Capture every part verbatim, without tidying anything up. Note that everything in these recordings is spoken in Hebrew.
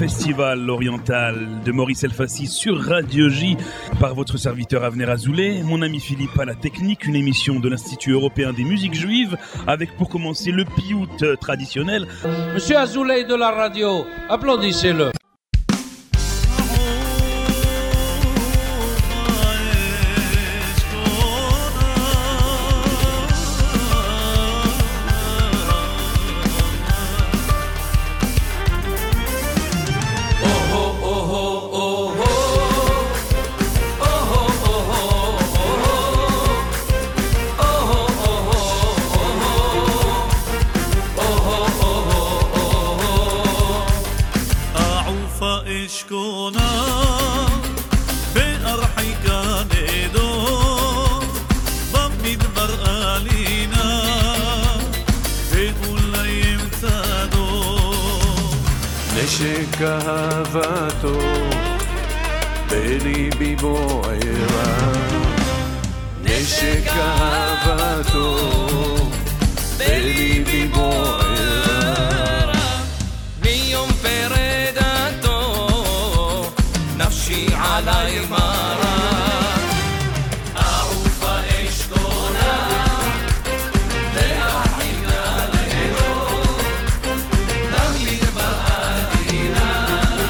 Festival oriental de Maurice Elfassi sur Radio J par votre serviteur Avner Azoulay, mon ami Philippe à la technique, une émission de l'Institut européen des musiques juives avec pour commencer le piout traditionnel. Monsieur Azoulay de la radio, applaudissez-le. נשק אהבתו בליבי בוערה, נשק אהבתו בליבי בוערה, מיום פרדתו נפשי עלי מרה, אהובה אשכונה להחילה לידו תמיד בעדינה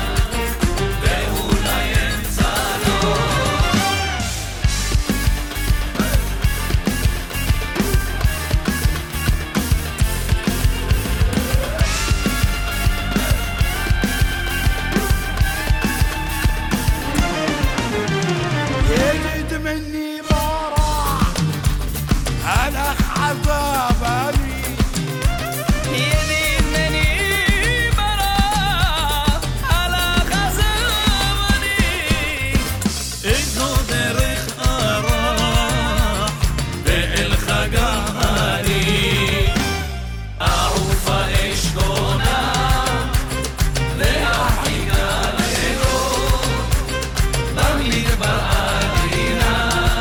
ואולי אמצע לו يجد مني ما راح أنا عذابني يلي مني برا على غزامني إنه درخ أراح بالخجاني أعوف إشكونا لأحيقا ليلو بملي برقادينا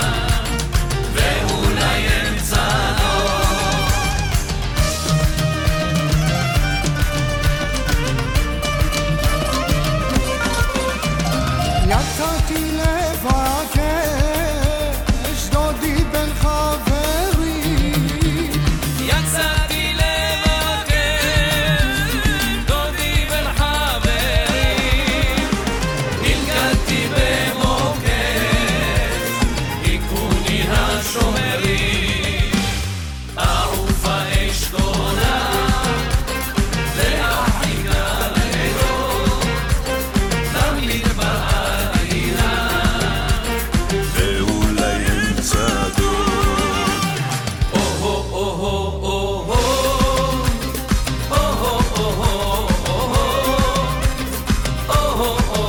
ואולי אמצע לו יצאתי לבקש דודי בן חברי יצאתי לבקר דודי בן חברים נלכדתי במוקד היכוני השומרים אהובה אשכונה להחילה לידו תמיד בעדינה ואולי אמצע דור. אוהו אוהו אוהו אוהו אוהו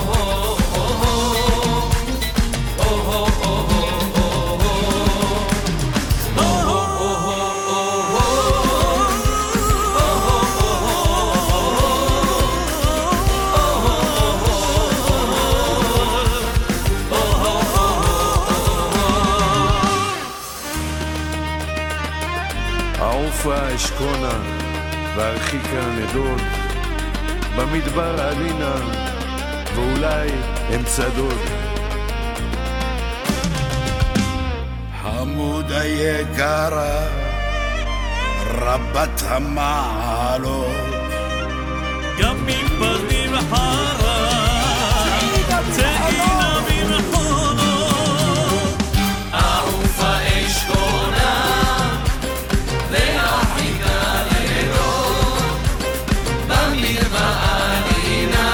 אעופה אשכונה וארחיקה נדוד במדבר עלינה ואולי אמצע דוד. חמודה יקרה רבת המעלות גם מבנים חרה צעינה ממחונות אהובה אשכונה להחילה לידו במדבר עדינה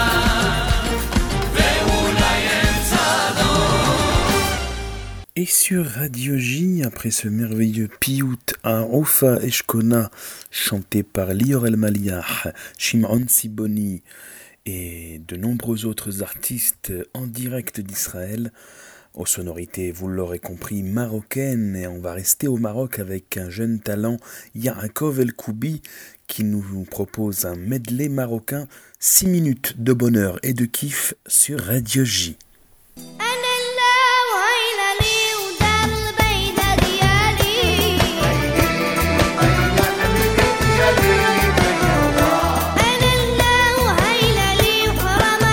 ואולי אמצע לו Et sur Radio J, après ce merveilleux piout à Oufa Eshkona, chanté par Lior El-Maliach, Shimon Siboni et de nombreux autres artistes en direct d'Israël, aux sonorités, vous l'aurez compris, marocaines, et on va rester au Maroc avec un jeune talent, Yaakov El-Koubi, qui nous propose un medley marocain, six minutes de bonheur et de kiff sur Radio J. أنا الله هيلا لي وحرام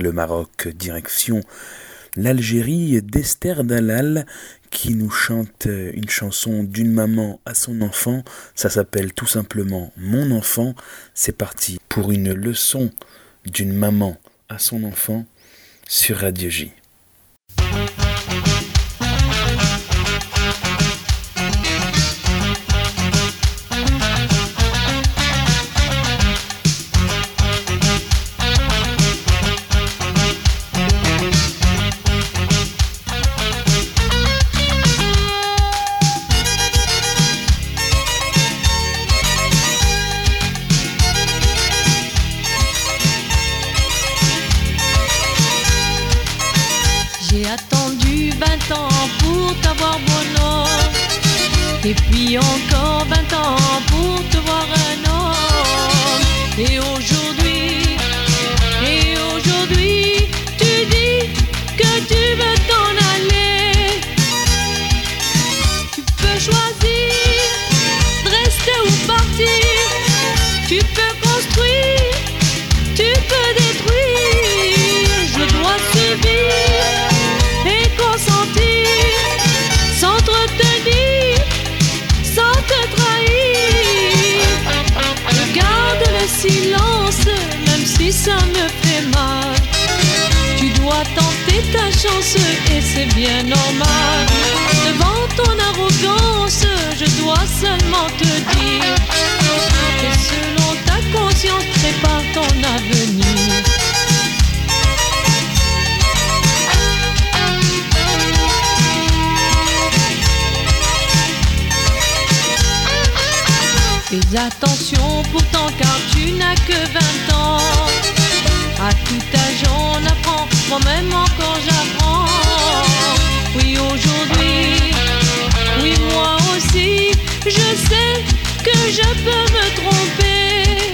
le Maroc, direction l'Algérie d'Esther Dalal qui nous chante une chanson d'une maman à son enfant. Ça s'appelle tout simplement Mon enfant. C'est parti pour une leçon d'une maman à son enfant sur Radio J. Et puis encore vingt ans pour te voir un homme. Et aujourd'hui, et aujourd'hui, tu dis que tu veux t'en aller. Tu peux choisir de rester ou partir. Tu peux construire, tu peux détruire. Je dois subir et consentir, s'entretenir, sans te trahir. Je garde le silence, même si ça me fait mal. Tu dois tenter ta chance et c'est bien normal. Devant ton arrogance, je dois seulement te dire que selon ta conscience, prépare ton avenir. Fais attention pourtant car tu n'as que vingt ans. À tout âge on apprend, moi-même encore j'apprends. Oui aujourd'hui, oui moi aussi, je sais que je peux me tromper.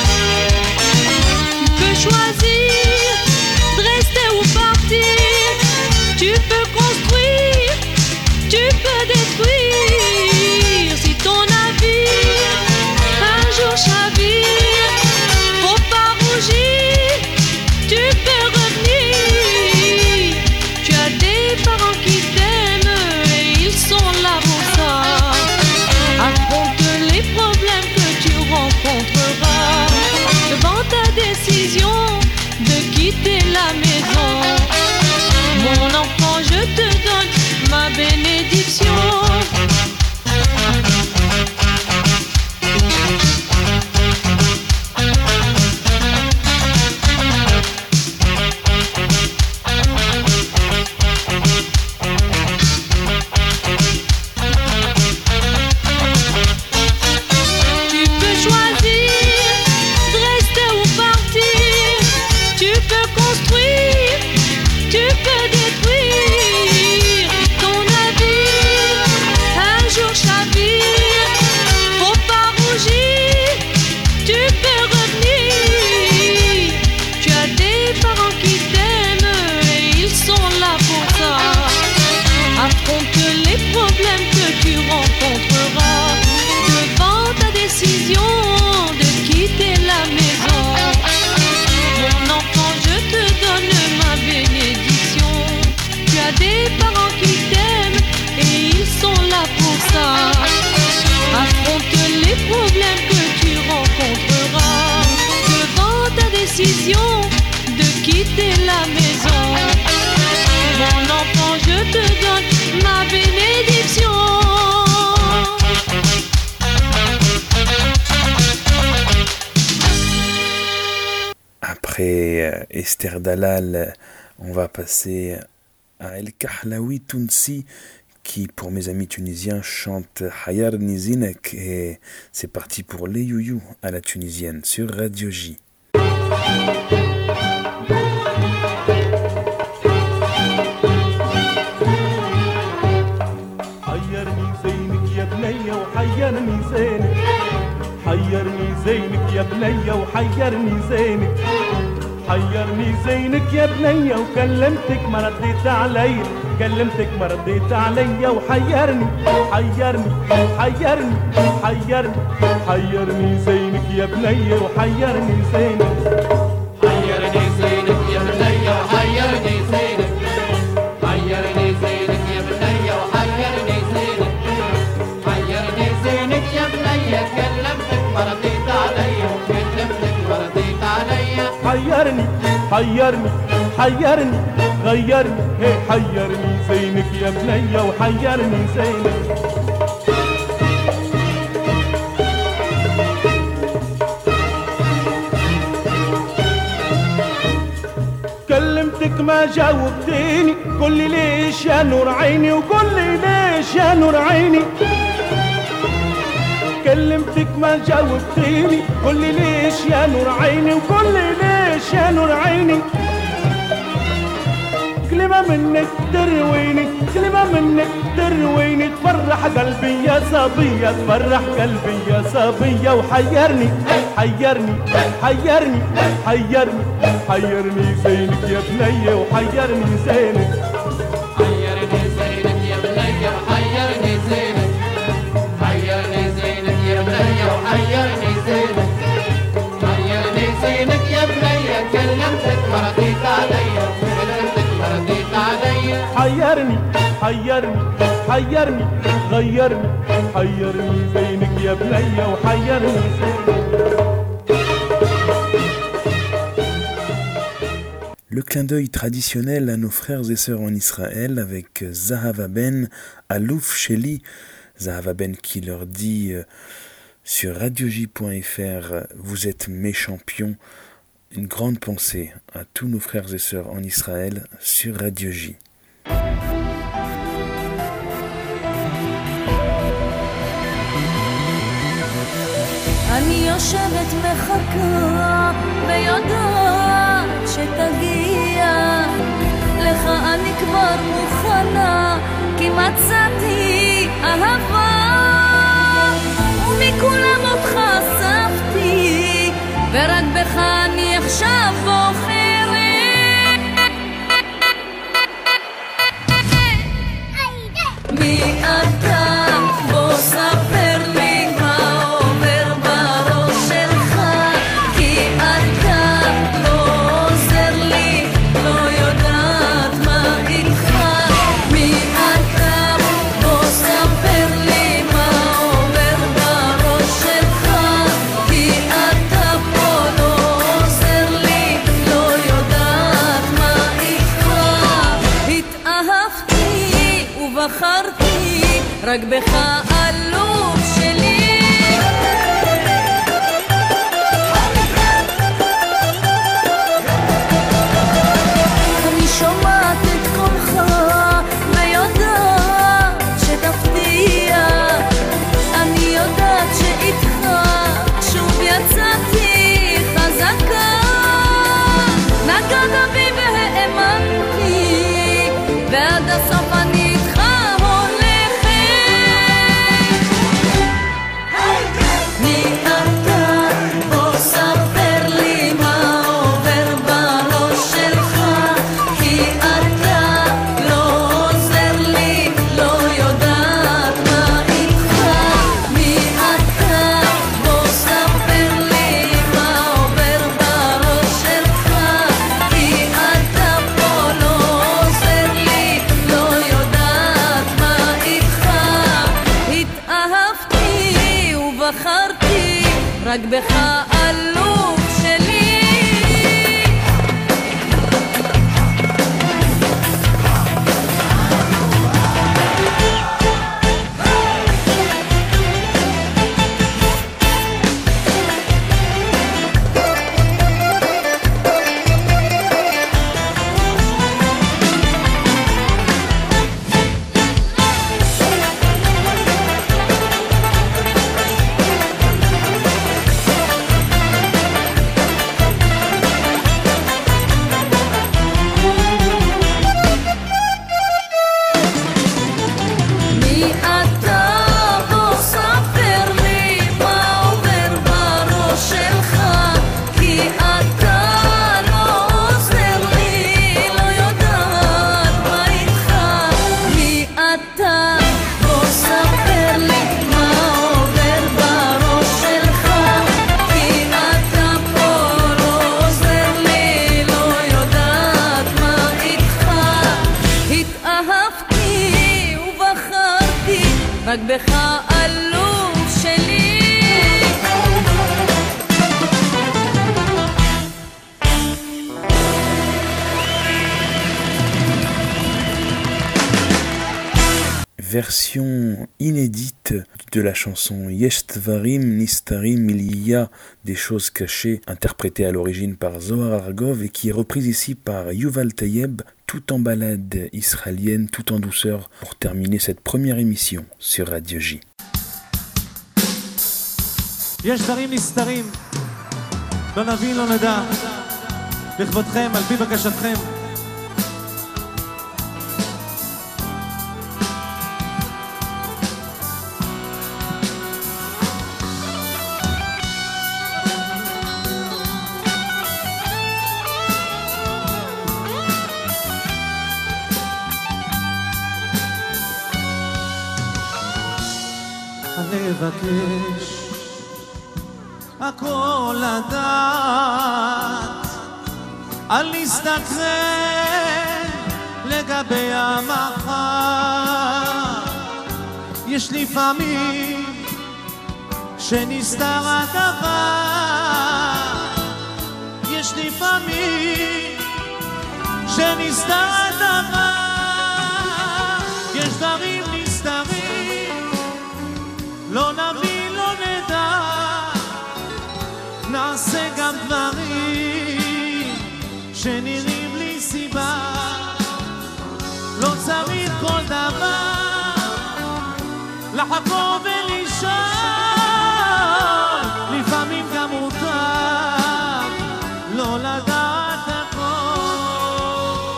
Tu peux choisir de rester ou partir. Tu peux construire, tu peux détruire. Si ton avis un jour chavire, faut pas rougir, tu peux revenir. Tu as des parents qui t'aiment et ils sont là pour ça. Affronte les problèmes que tu rencontreras devant ta décision de quitter la maison. Mon enfant, je te donne ma bénédiction. De quitter la maison. Mon enfant, je te donne ma bénédiction. Après euh, Esther Dalal, on va passer à El Kahlaoui Tounsi qui, pour mes amis tunisiens, chante Hayar Nizinek. Et c'est parti pour les youyou à la tunisienne sur Radio J. حيرني زينك يا بنية وحيرني زينك حيرني زينك يا بنية وحيرني زينك حيرني زينك يا بنية وكلمتك ما رديت علي كلمتك ما رديت علي وحيرني حيرني حيرني حيرني حيرني زينك يا بنية وحيرني زينك حيرني زينك يا بنية حيرني حيرني غيرني هي حيرني زينك يا بنية وحيرني زينك كلمتك ما جاوبتيني قل لي ليش يا نور عيني وقل لي ليش يا نور عيني كلمتك ما جاوبتيني قل لي ليش يا نور عيني وقل لي ليش يا نور عيني كلمة منك ترويني كلمة منك ترويني تفرح قلبي يا صبية تفرح قلبي يا صبية وحيرني حيرني حيرني حيرني حيرني زينك يا بنية وحيرني زينك حيرني زينك يا بنية وحيرني زينك حيرني زينك يا بنية وحيرني زينك حيرني زينك يا بنية كلمتك ما رديت عليا كلمتك ما رديت عليا حيرني حيرني حيرني غيرني حيرني زينك يا بنية وحيرني زينك. Le clin d'œil traditionnel à nos frères et sœurs en Israël avec Zahava Ben, Alouf Sheli, Zahava Ben qui leur dit euh, sur radio j point f r, vous êtes mes champions. Une grande pensée à tous nos frères et sœurs en Israël sur Radio J. אני יושבת מחכה ויודעת שתגיע לך אני כבר מוכנה כי מצאתי אהבה ומכולם אותך אספתי ורק בך אני עכשיו בוחרת מי אתה בוא ספר לי מה עובר בראש שלך כי אתה לא עוזר לי לא יודעת מה איתך מי אתה בוא ספר לי מה עובר בראש שלך כי אתה פה לא עוזר לי לא יודעת מה איתך התאהבתי ובחרתי רק בך אלוף שלי אני שומעת את קולך ויודעת שתפתיע אני יודעת שאיתך שוב יצאתי חזקה נגעת בי והאמנתי ועד הסוף אני איתך רק בך אלוף שלי רק בך אלוף שלי version inédite de la chanson Yesh Dvarim Nistarim, il y a des choses cachées, interprétée à l'origine par Zohar Argov et qui est reprise ici par Yuval Tayeb, tout en balade israélienne, tout en douceur, pour terminer cette première émission sur Radio J. יש דברים נסתרים, לא נבין, לא נדע, לכבודכם, על פי בקשתכם. אני אבקש הכל לדעת, אל נסתכן לגבי המחר. יש לפעמים שנסתר הדבר, יש לפעמים שנסתר הדבר. יש דברים נסתרים, לא נבין, לא נדע, נעשה גם דברים שנראים בלי סיבה. לא צריך כל דבר לחקור ולשאול, לפעמים גם מותר לא לדעת הכל.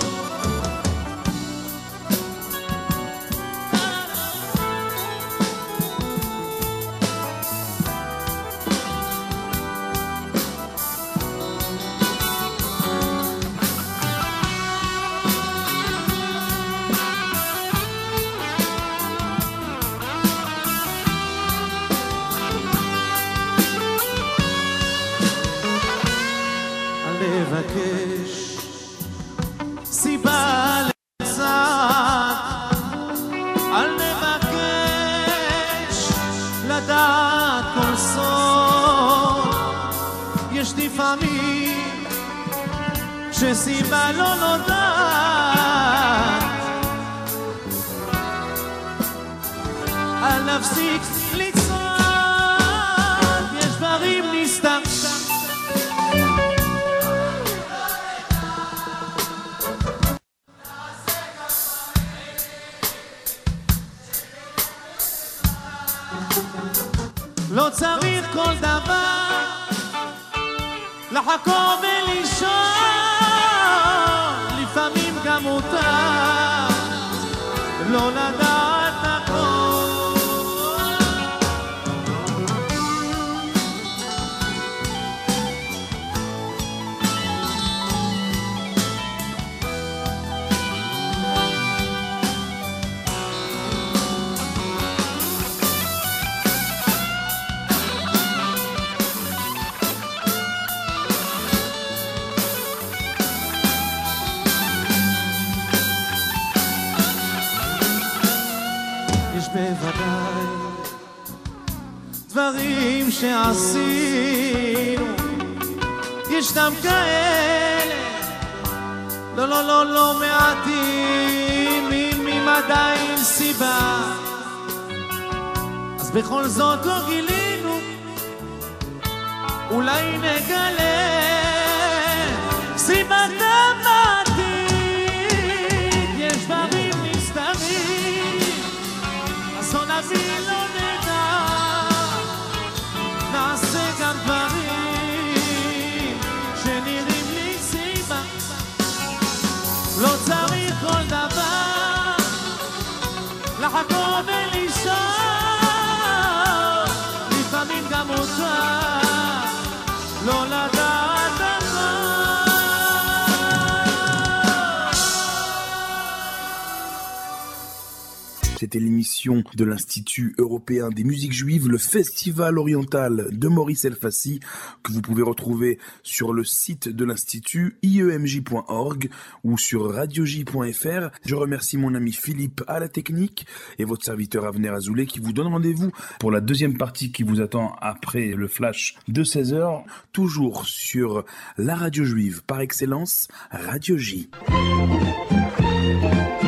לבקש סיבה לצד, אל נבקש לדעת כל סוד. יש לפעמים שסיבה לא נודעת, אל נפסיק לצעוד. יש דברים נסתרים, לא צריך כל דבר לחקור ולשאול, לפעמים גם מותר לא לדעת הכל. בוודאי דברים שעשינו, ישנם כאלה לא לא לא לא מעטים עם עדיין סיבה, אז בכל זאת לא גילינו, אולי נגלה סיבת המעטים. יש דברים נסתרים, לא נבין, לא נדע, נעשה גם דברים שנראים לי סיבה. לא צריך כל דבר לחקור ולשאול, לפעמים גם מותר לא לדעת הכל. C'était l'émission de l'Institut européen des musiques juives, le Festival oriental de Maurice Elfassi, que vous pouvez retrouver sur le site de l'Institut i e m j point org ou sur radio j point f r. Je remercie mon ami Philippe à la technique et votre serviteur Avner Azoulay qui vous donne rendez-vous pour la deuxième partie qui vous attend après le flash de seize heures, toujours sur la radio juive par excellence, Radio J.